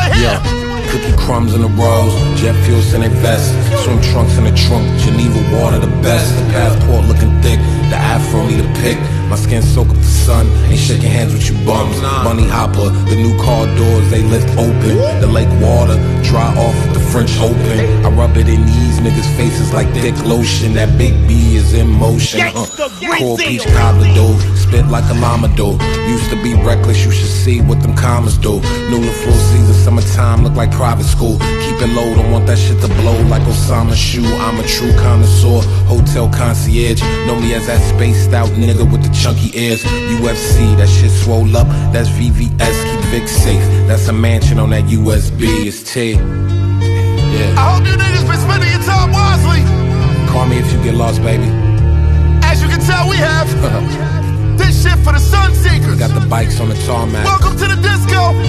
right here. Cookie crumbs in the rolls, jet fuels in their vest, swim trunks in the trunk, Geneva water the best. The passport looking thick, the afro need a pick. My skin soak up the sun, ain't shaking hands with you bums. Bunny hopper, the new car doors they lift open. The lake water dry off with the French Open. I rub it in these niggas' faces like thick lotion. That big B is in motion. Coral peach cobbler dough, spit like a llama dough. Used to be reckless, you should see what them commas do. New to full season, summertime look like private school. Keep it low, don't want that shit to blow like Osama's shoe. I'm a true connoisseur, hotel concierge. Know me as that spaced out nigga with the chunky ears. UFC, that shit swole up, that's VVS, keep Vic safe. That's a mansion on that USB, it's T. Yeah. I hope you niggas been spending your time wisely. Call me if you get lost, baby. As you can tell, we have this shit for the sun seekers. Got the bikes on the tarmac. Welcome to the disco.